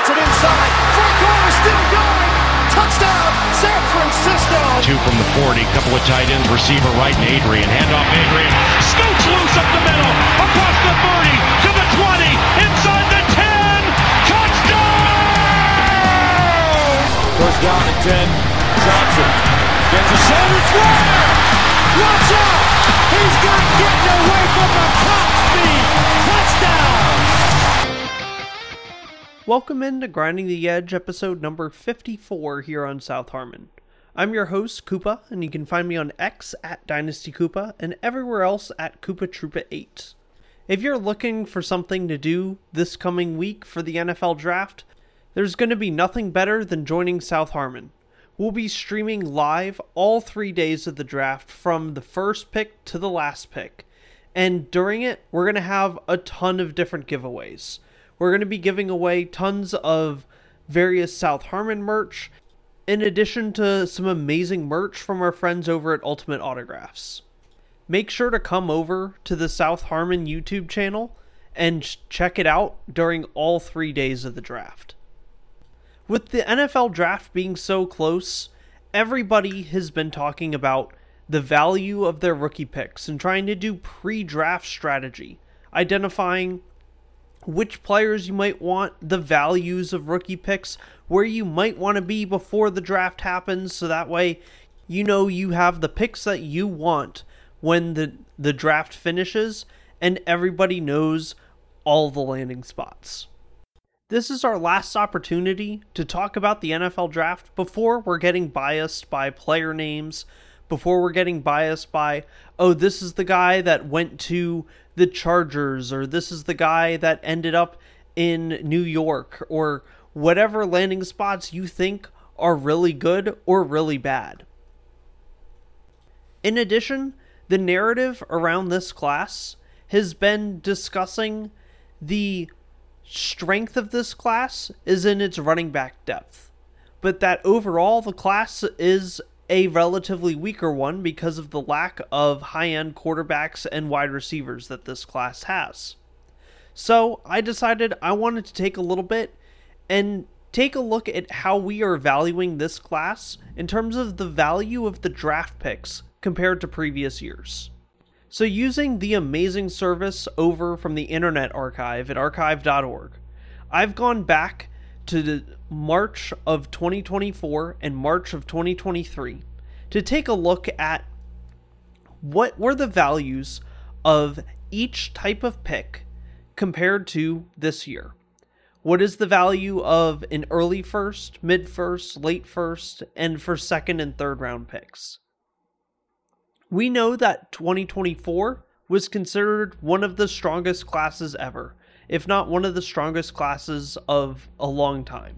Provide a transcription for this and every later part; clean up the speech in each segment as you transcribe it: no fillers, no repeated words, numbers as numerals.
Gets it inside. Four corner still going. Touchdown, San Francisco. Two from the 40. Couple of tight ends. Receiver right and Adrian. Handoff Adrian. Scoots loose up the middle. Across the 30. To the 20. Inside the 10. Touchdown! First down and 10. Johnson gets a shoulder square. Watch out. He's got getting away from the top speed. Touchdown. Welcome into Grinding the Edge, episode number 54 here on South Harmon. I'm your host, Koopa, and you can find me on X at Dynasty Koopa and everywhere else at Koopa Troopa 8. If you're looking for something to do this coming week for the NFL Draft, there's going to be nothing better than joining South Harmon. We'll be streaming live all 3 days of the draft from the first pick to the last pick. And during it, we're going to have a ton of different giveaways. We're going to be giving away tons of various South Harmon merch, in addition to some amazing merch from our friends over at Ultimate Autographs. Make sure to come over to the South Harmon YouTube channel and check it out during all 3 days of the draft. With the NFL draft being so close, everybody has been talking about the value of their rookie picks and trying to do pre-draft strategy, identifying which players you might want, the values of rookie picks, where you might want to be before the draft happens, so that way you know you have the picks that you want when the draft finishes, and everybody knows all the landing spots. This is our last opportunity to talk about the NFL draft before we're getting biased by player names, before we're getting biased by, oh, this is the guy that went to the Chargers, or this is the guy that ended up in New York, or whatever landing spots you think are really good or really bad. In addition, the narrative around this class has been discussing the strength of this class is in its running back depth, but that overall the class is a relatively weaker one because of the lack of high-end quarterbacks and wide receivers that this class has. So I decided I wanted to take a little bit and take a look at how we are valuing this class in terms of the value of the draft picks compared to previous years. So using the amazing service over from the Internet Archive at archive.org, I've gone back to the March of 2024 and March of 2023 to take a look at what were the values of each type of pick compared to this year. What is the value of an early first, mid first, late first, and for second and third round picks? We know that 2024 was considered one of the strongest classes ever, if not one of the strongest classes of a long time.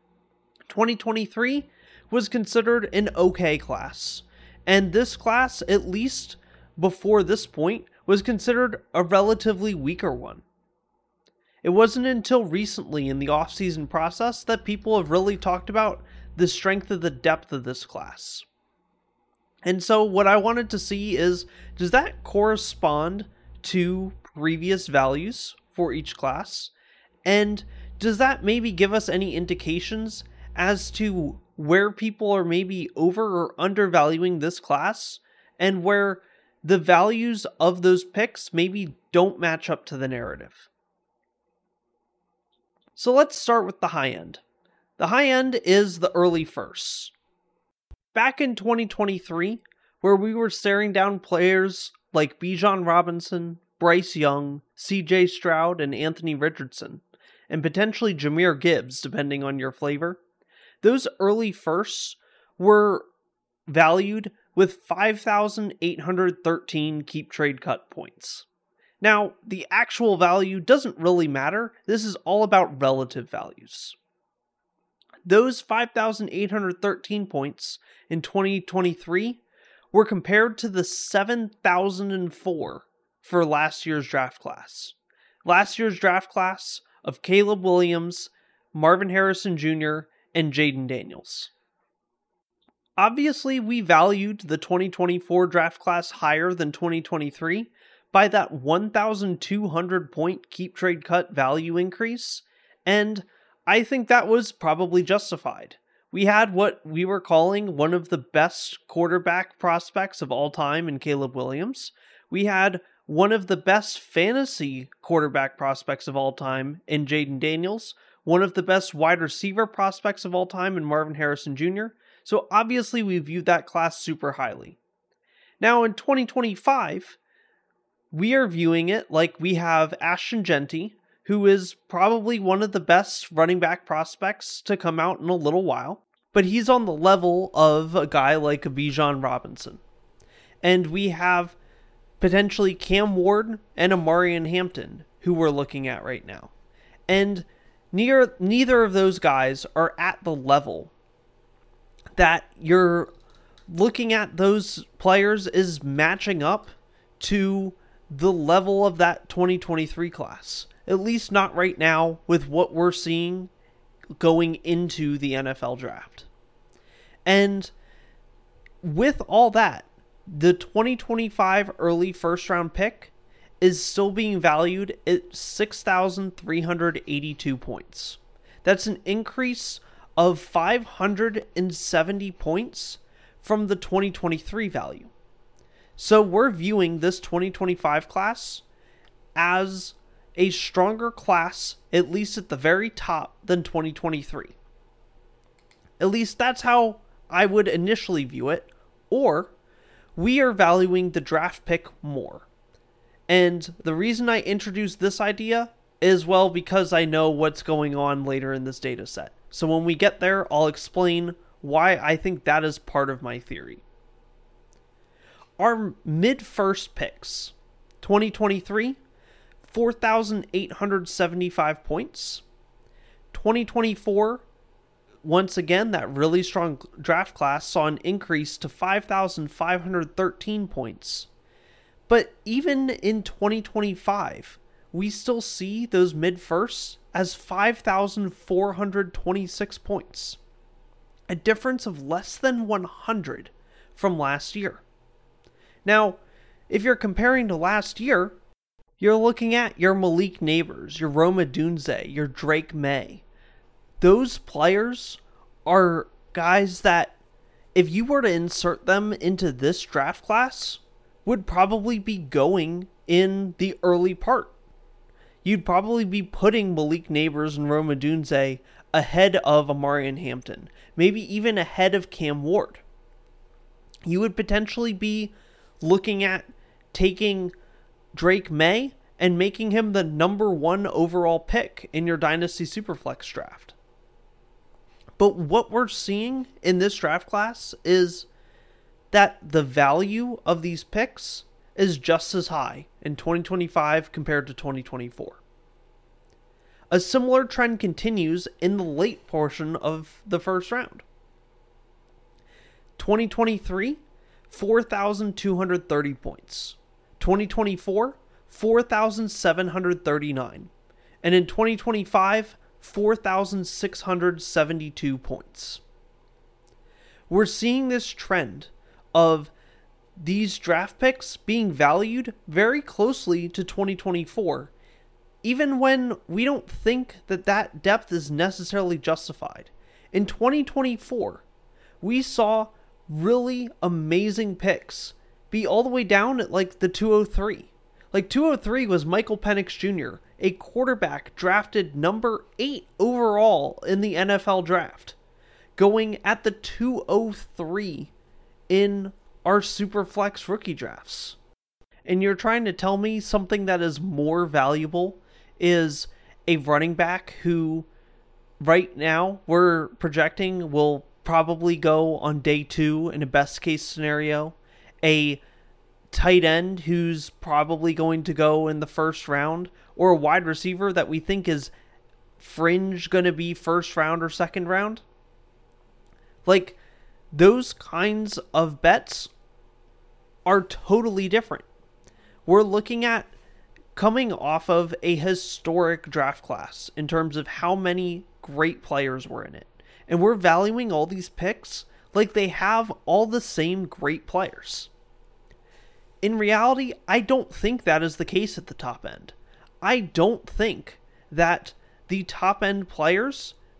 2023 was considered an okay class, and this class, at least before this point, was considered a relatively weaker one. It wasn't until recently in the off-season process that people have really talked about the strength of the depth of this class. And so what I wanted to see is, does that correspond to previous values for each class? And does that maybe give us any indications as to where people are maybe over or undervaluing this class, and where the values of those picks maybe don't match up to the narrative? So let's start with the high end. The high end is the early firsts. Back in 2023, where we were staring down players like Bijan Robinson, Bryce Young, CJ Stroud, and Anthony Richardson, and potentially Jahmyr Gibbs, depending on your flavor, those early firsts were valued with 5,813 keep trade cut points. Now, the actual value doesn't really matter. This is all about relative values. Those 5,813 points in 2023 were compared to the 7,004 for last year's draft class. Last year's draft class of Caleb Williams, Marvin Harrison Jr., and Jaden Daniels. Obviously, we valued the 2024 draft class higher than 2023 by that 1,200 point keep trade cut value increase, and I think that was probably justified. We had what we were calling one of the best quarterback prospects of all time in Caleb Williams. We had one of the best fantasy quarterback prospects of all time in Jaden Daniels, one of the best wide receiver prospects of all time in Marvin Harrison Jr., so obviously we viewed that class super highly. Now in 2025, we are viewing it like we have Ashton Jeanty, who is probably one of the best running back prospects to come out in a little while, but he's on the level of a guy like Bijan Robinson. And we have potentially Cam Ward and Omarion Hampton, who we're looking at right now. And neither of those guys are at the level that you're looking at those players is matching up to the level of that 2023 class. At least not right now with what we're seeing going into the NFL draft. And with all that, the 2025 early first round pick is still being valued at 6,382 points. That's an increase of 570 points from the 2023 value. So we're viewing this 2025 class as a stronger class, at least at the very top, than 2023. At least that's how I would initially view it, or we are valuing the draft pick more. And the reason I introduced this idea is, well, because I know what's going on later in this data set. So when we get there, I'll explain why I think that is part of my theory. Our mid-first picks, 2023, 4,875 points. 2024, once again, that really strong draft class saw an increase to 5,513 points. But even in 2025, we still see those mid-firsts as 5,426 points. A difference of less than 100 from last year. Now, if you're comparing to last year, you're looking at your Malik Neighbors, your Rome Odunze, your Drake May. Those players are guys that, if you were to insert them into this draft class, would probably be going in the early part. You'd probably be putting Malik Neighbors and Rome Odunze ahead of Omarion Hampton, maybe even ahead of Cam Ward. You would potentially be looking at taking Drake May and making him the number 1 overall pick in your Dynasty Superflex draft. But what we're seeing in this draft class is that the value of these picks is just as high in 2025 compared to 2024. A similar trend continues in the late portion of the first round. 2023, 4,230 points. 2024, 4,739. And in 2025, 4,672 points. We're seeing this trend of these draft picks being valued very closely to 2024, even when we don't think that that depth is necessarily justified. In 2024, we saw really amazing picks be all the way down at like the 203. Like 203 was Michael Penix Jr., a quarterback drafted number 8 overall in the NFL draft, going at the 203 in our Superflex rookie drafts. And you're trying to tell me something that is more valuable is a running back who right now we're projecting will probably go on day 2 in a best case scenario, a tight end who's probably going to go in the first round, or a wide receiver that we think is fringe going to be first round or second round. Like, those kinds of bets are totally different. We're looking at coming off of a historic draft class in terms of how many great players were in it. And we're valuing all these picks like they have all the same great players. In reality, I don't think that is the case at the top end. I don't think that the top end players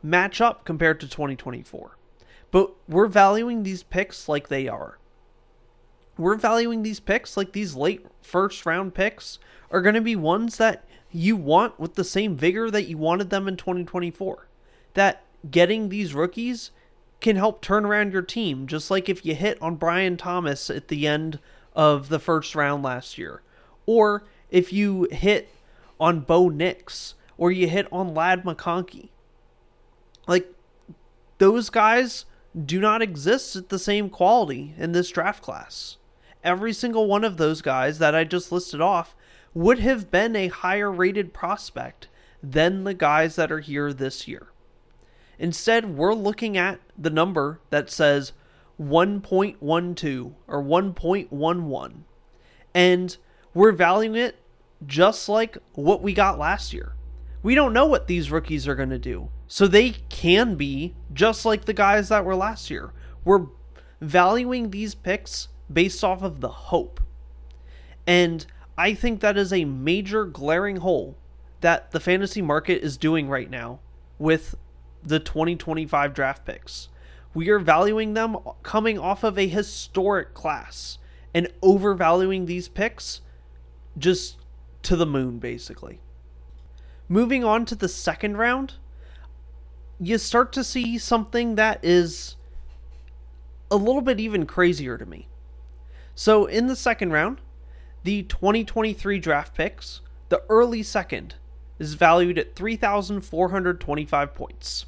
match up compared to 2024. But we're valuing these picks like they are. We're valuing these picks like these late first round picks are going to be ones that you want with the same vigor that you wanted them in 2024. That getting these rookies can help turn around your team, just like if you hit on Brian Thomas at the end of the first round last year. Or if you hit on Bo Nix, or you hit on Ladd McConkey. Like, those guys do not exist at the same quality in this draft class. Every single one of those guys that I just listed off would have been a higher rated prospect than the guys that are here this year. Instead, we're looking at the number that says 1.12 or 1.11. And we're valuing it just like what we got last year. We don't know what these rookies are going to do. So they can be just like the guys that were last year. We're valuing these picks based off of the hope. And I think that is a major glaring hole that the fantasy market is doing right now with the 2025 draft picks. We are valuing them coming off of a historic class and overvaluing these picks just to the moon, basically. Moving on to the second round, you start to see something that is a little bit even crazier to me. So in the second round, the 2023 draft picks, the early second is valued at 3,425 points.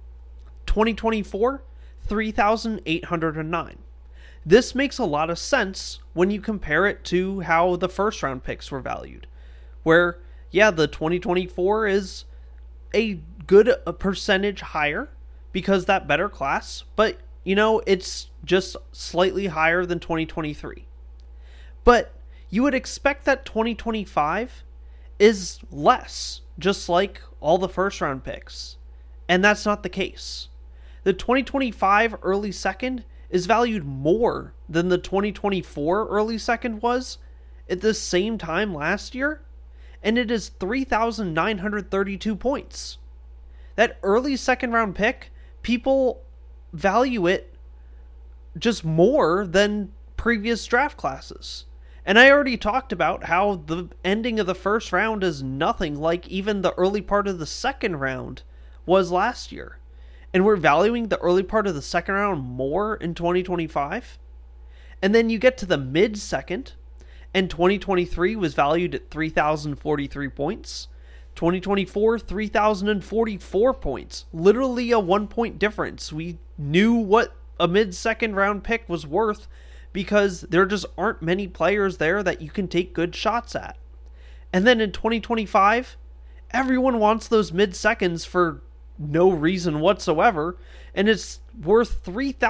2024, 3,809. This makes a lot of sense when you compare it to how the first round picks were valued. Where, yeah, the 2024 is a good percentage higher because that better class, but, you know, it's just slightly higher than 2023. But you would expect that 2025 is less, just like all the first round picks. And that's not the case. The 2025 early second is valued more than the 2024 early second was at the same time last year, and it is 3,932 points. That early second round pick, people value it just more than previous draft classes. And I already talked about how the ending of the first round is nothing like even the early part of the second round was last year. And we're valuing the early part of the second round more in 2025. And then you get to the mid-second, and 2023 was valued at 3,043 points. 2024, 3,044 points. Literally a 1-point difference. We knew what a mid-second round pick was worth because there just aren't many players there that you can take good shots at. And then in 2025, everyone wants those mid-seconds for no reason whatsoever, and it's worth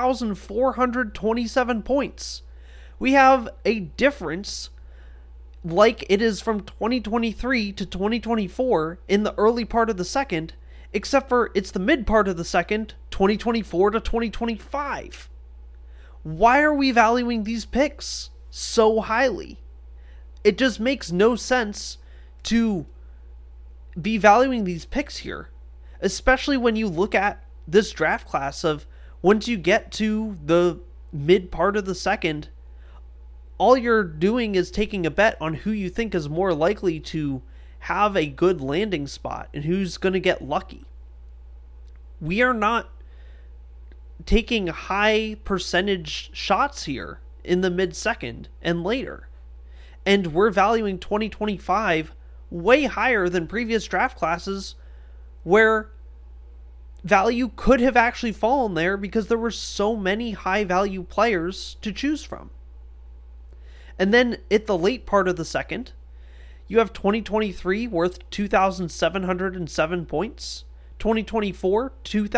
3,427 points. We have a difference like it is from 2023 to 2024 in the early part of the second, except for it's the mid part of the second, 2024 to 2025. Why are we valuing these picks so highly? It just makes no sense to be valuing these picks here, especially when you look at this draft class of once you get to the mid part of the second, all you're doing is taking a bet on who you think is more likely to have a good landing spot and who's going to get lucky. We are not taking high percentage shots here in the mid-second and later. And we're valuing 2025 way higher than previous draft classes where value could have actually fallen there because there were so many high-value players to choose from. And then at the late part of the second, you have 2023 worth 2,707 points, 2024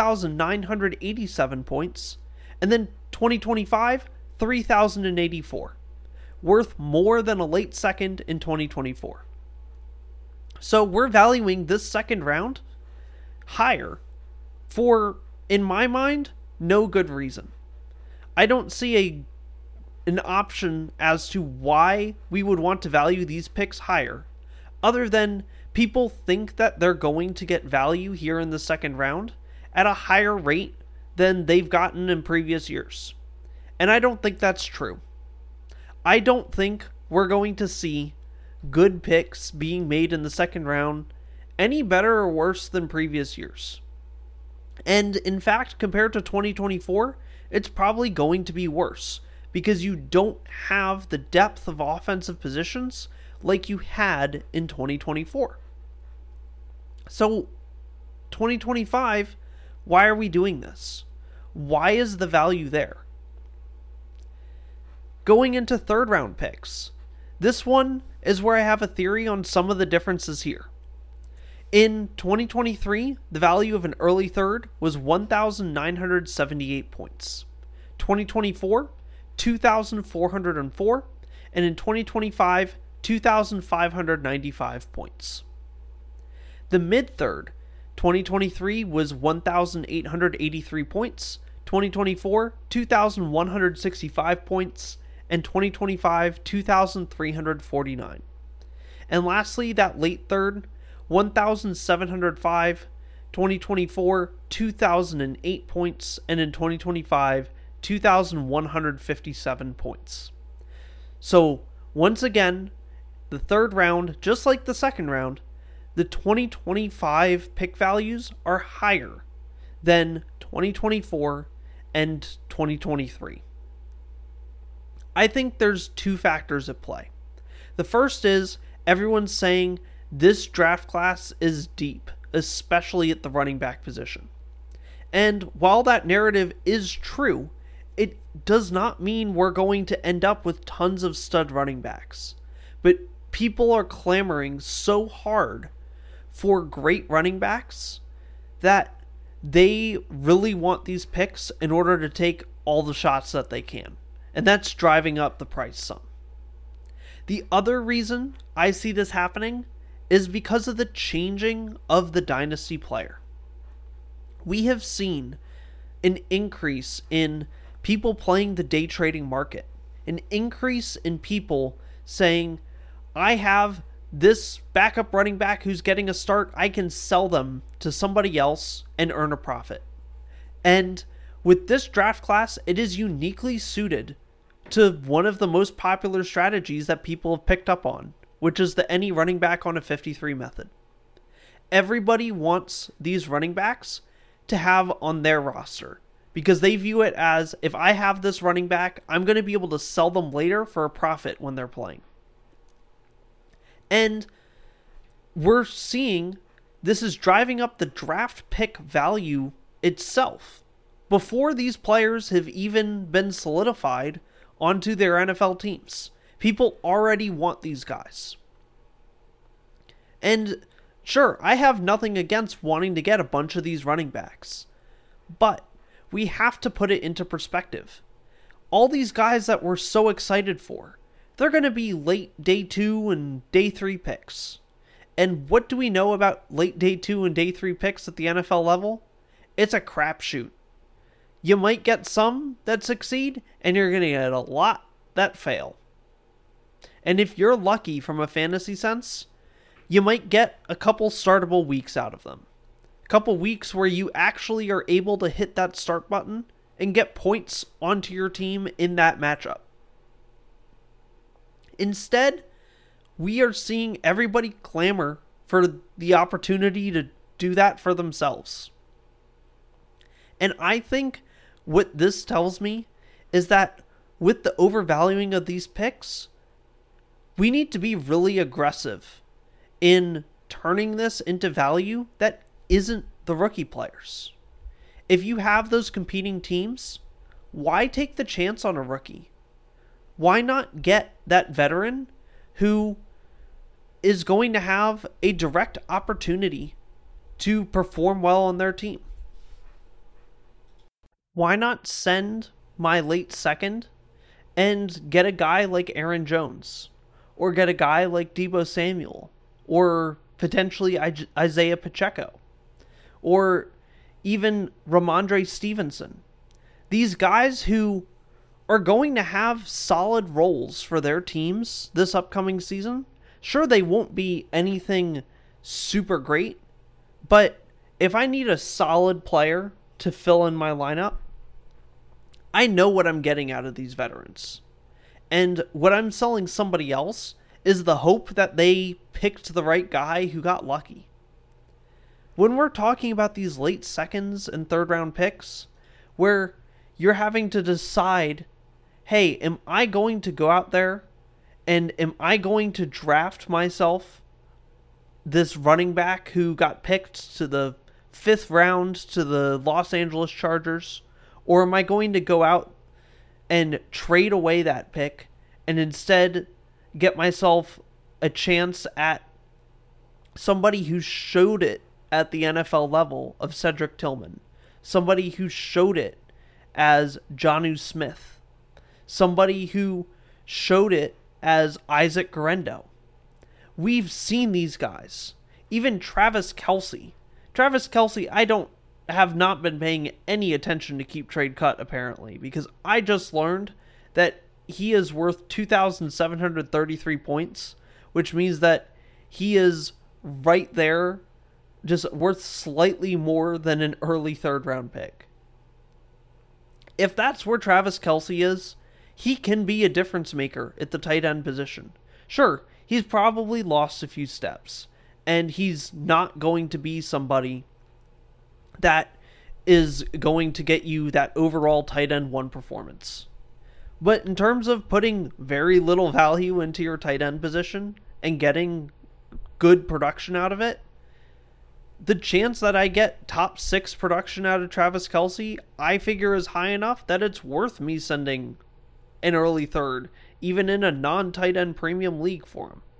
2,987 points, and then 2025 3,084, worth more than a late second in 2024. So we're valuing this second round higher for, in my mind, no good reason. I don't see an option as to why we would want to value these picks higher, other than people think that they're going to get value here in the second round, at a higher rate than they've gotten in previous years. And I don't think that's true. I don't think we're going to see good picks being made in the second round any better or worse than previous years. And in fact, compared to 2024, it's probably going to be worse because you don't have the depth of offensive positions like you had in 2024. So, 2025, why are we doing this? Why is the value there? Going into third round picks, this one is where I have a theory on some of the differences here. In 2023, the value of an early third was 1,978 points. 2024, 2,404, and in 2025, 2,595 points. The mid-third, 2023 was 1,883 points, 2024, 2,165 points, and 2025, 2,349. And lastly, that late third, 1,705, 2024, 2,008 points, and in 2025, 2,157 points. So, once again, the third round, just like the second round, the 2025 pick values are higher than 2024 and 2023. I think there's two factors at play. The first is everyone's saying this draft class is deep, especially at the running back position. And while that narrative is true, it does not mean we're going to end up with tons of stud running backs. But people are clamoring so hard for great running backs that they really want these picks in order to take all the shots that they can. And that's driving up the price some. The other reason I see this happening is because of the changing of the dynasty player. We have seen an increase in people playing the day trading market, an increase in people saying, I have this backup running back who's getting a start, I can sell them to somebody else and earn a profit. And with this draft class, it is uniquely suited to one of the most popular strategies that people have picked up on, which is the any running back on a 53 method. Everybody wants these running backs to have on their roster because they view it as, if I have this running back, I'm going to be able to sell them later for a profit when they're playing. And we're seeing this is driving up the draft pick value itself before these players have even been solidified onto their NFL teams. People already want these guys. And sure, I have nothing against wanting to get a bunch of these running backs, but we have to put it into perspective. All these guys that we're so excited for, they're going to be late day 2 and day 3 picks. And what do we know about late day 2 and day 3 picks at the NFL level? It's a crapshoot. You might get some that succeed, and you're going to get a lot that fail. And if you're lucky from a fantasy sense, you might get a couple startable weeks out of them. A couple weeks where you actually are able to hit that start button and get points onto your team in that matchup. Instead, we are seeing everybody clamor for the opportunity to do that for themselves. And I think what this tells me is that with the overvaluing of these picks, we need to be really aggressive in turning this into value that isn't the rookie players. If you have those competing teams, why take the chance on a rookie? Why not get that veteran who is going to have a direct opportunity to perform well on their team? Why not send my late second and get a guy like Aaron Jones, or get a guy like Deebo Samuel, or potentially Isaiah Pacheco, or even Ramondre Stevenson? These guys who are going to have solid roles for their teams this upcoming season. Sure, they won't be anything super great, but if I need a solid player to fill in my lineup, I know what I'm getting out of these veterans. And what I'm selling somebody else is the hope that they picked the right guy who got lucky. When we're talking about these late seconds and third round picks, where you're having to decide, hey, am I going to go out there and am I going to draft myself this running back who got picked to the 5th round to the Los Angeles Chargers? Or am I going to go out and trade away that pick and instead get myself a chance at somebody who showed it at the NFL level of Cedric Tillman, somebody who showed it as Jonnu Smith, somebody who showed it as Isaac Guerendo? We've seen these guys. Even Travis Kelce. Travis Kelce, I have not been paying any attention to Keep Trade Cut, apparently, because I just learned that he is worth 2,733 points, which means that he is right there, just worth slightly more than an early 3rd round pick. If that's where Travis Kelce is, he can be a difference maker at the tight end position. Sure, he's probably lost a few steps, and he's not going to be somebody that is going to get you that overall tight end 1 performance. But in terms of putting very little value into your tight end position and getting good production out of it, the chance that I get top 6 production out of Travis Kelce, I figure is high enough that it's worth me sending an early 3rd, even in a non-tight end premium league for him.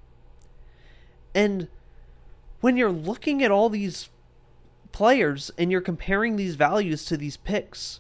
And when you're looking at all these players and you're comparing these values to these picks,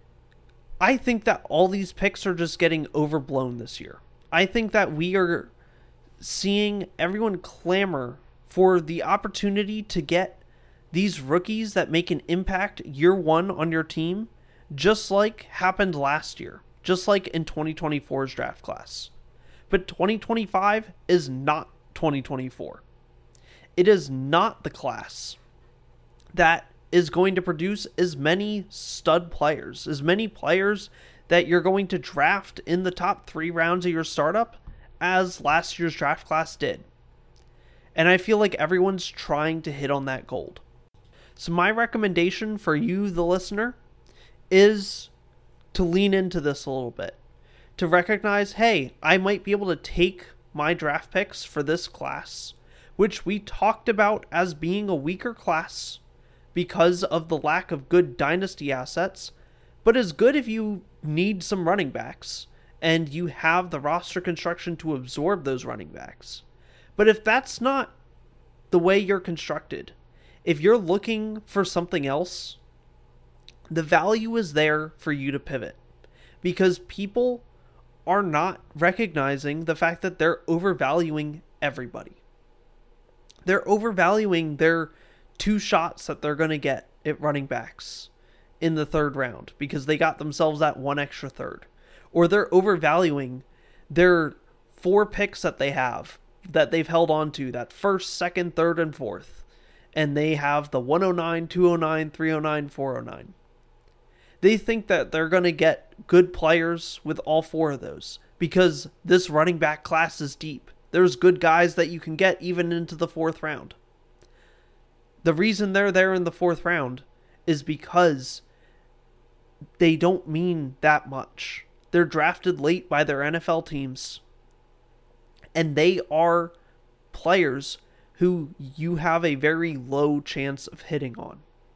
I think that all these picks are just getting overblown this year. I think that we are seeing everyone clamor for the opportunity to get these rookies that make an impact year 1 on your team, just like happened last year, just like in 2024's draft class. But 2025 is not 2024. It is not the class that is going to produce as many stud players, as many players that you're going to draft in the top 3 rounds of your startup as last year's draft class did. And I feel like everyone's trying to hit on that gold. So my recommendation for you, the listener, is to lean into this a little bit. To recognize, hey, I might be able to take my draft picks for this class, which we talked about as being a weaker class because of the lack of good dynasty assets, but is good if you need some running backs and you have the roster construction to absorb those running backs. But if that's not the way you're constructed, if you're looking for something else, the value is there for you to pivot, because people are not recognizing the fact that they're overvaluing everybody. They're overvaluing their 2 shots that they're going to get at running backs in the 3rd round because they got themselves that 1 extra 3rd. Or they're overvaluing their 4 picks that they have, that they've held on to, that 1st, 2nd, 3rd, and 4th. And they have the 109, 209, 309, 409. They think that they're going to get good players with all 4 of those because this running back class is deep. There's good guys that you can get even into the 4th round. The reason they're there in the 4th round is because they don't mean that much. They're drafted late by their NFL teams, and they are players who you have a very low chance of hitting on.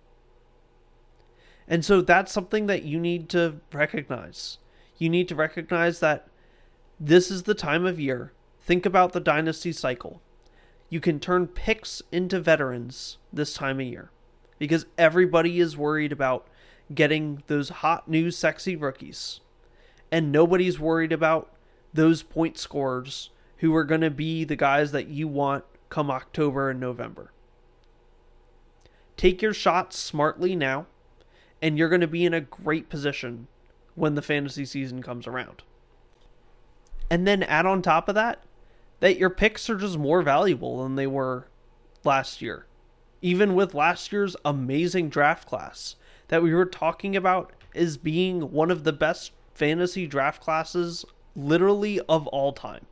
And so that's something that you need to recognize. You need to recognize that this is the time of year. Think about the dynasty cycle. You can turn picks into veterans this time of year because everybody is worried about getting those hot, new, sexy rookies. And nobody's worried about those point scorers who are going to be the guys that you want come October and November. Take your shots smartly now, and you're going to be in a great position when the fantasy season comes around. And then add on top of that, that your picks are just more valuable than they were last year. even with last year's amazing draft class that we were talking about as being one of the best fantasy draft classes literally of all time.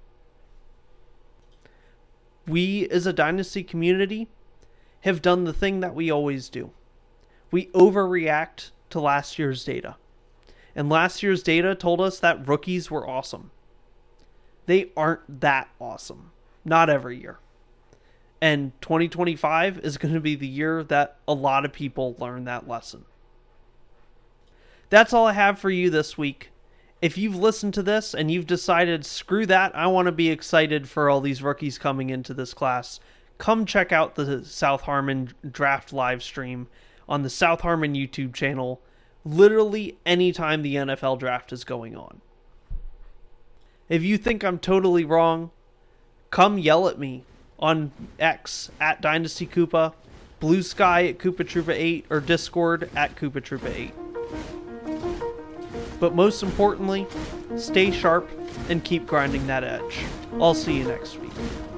We as a Dynasty community have done the thing that we always do. We overreact to last year's data. And last year's data told us that rookies were awesome. They aren't that awesome. Not every year. And 2025 is going to be the year that a lot of people learn that lesson. That's all I have for you this week. If you've listened to this and you've decided, screw that, I want to be excited for all these rookies coming into this class, come check out the South Harmon draft live stream on the South Harmon YouTube channel literally anytime the NFL draft is going on. If you think I'm totally wrong, come yell at me on X at Dynasty Koopa, Blue Sky at Koopa Troopa 8, or Discord at Koopa Troopa 8. But most importantly, stay sharp and keep grinding that edge. I'll see you next week.